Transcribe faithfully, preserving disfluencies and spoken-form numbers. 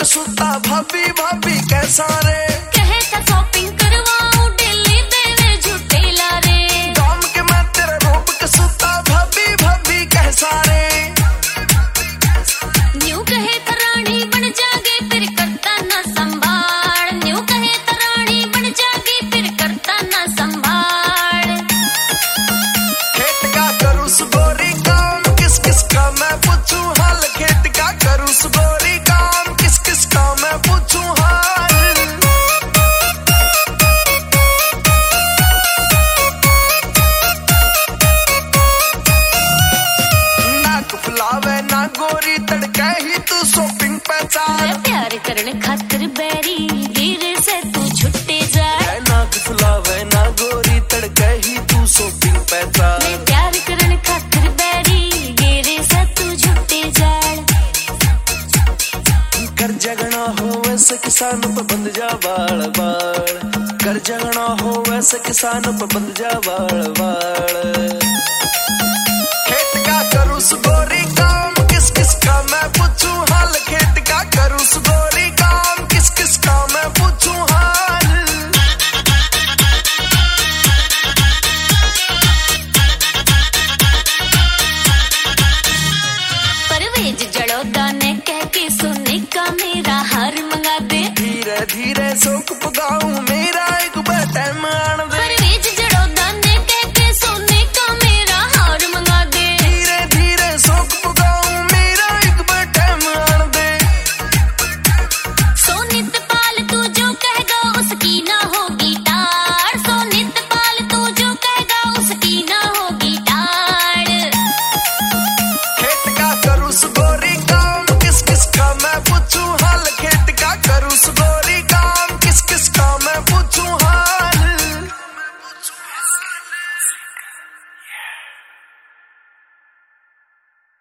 सूता भाभी भाभी कैसा रे कहे था शॉपिंग करवाऊं दिल्ली तेरे झूठे लारे गाम के मैं तेरे रूप के सूता भाभी भाभी कैसा रे न्यू कहे था रानी बन जागे फिर करता ना संभाल न्यू कहे था रानी बन जागे फिर करता ना संभाल खेत का करूँ सुगोरी काम किस किस का मैं पूछूं हाल खेत का करूँ सुगोरी काम किस किस का मैं पूछूं हाल नाक फुलावे ना गोरी तड़के ही तू शॉपिंग पे चाल प्यार करने खातिर बैरी गिरे से तू छुट्टे जाए नाक फुलावे ना गोरी तड़के ही तू शॉपिंग पे चाल प्यार करने खातिर बैरी गिरे से तू छुट्टे जाए कर जगना हो वैसे किसान पे बंद जा बाल बाल कर जगना हो वैसे किसान पे बंद जा बाल बाल खेत का करूँ सुगोरी काम किस किस का मैं पूछूं हाल खेत का करूँ सुगोरी काम किस किस का मैं पूछूं हाल परवेज जड़ोदा ने कह के सोने का मेरा हार मंगा दे धीरे धीरे सोख पगाऊं मेरा एक बटन मान दे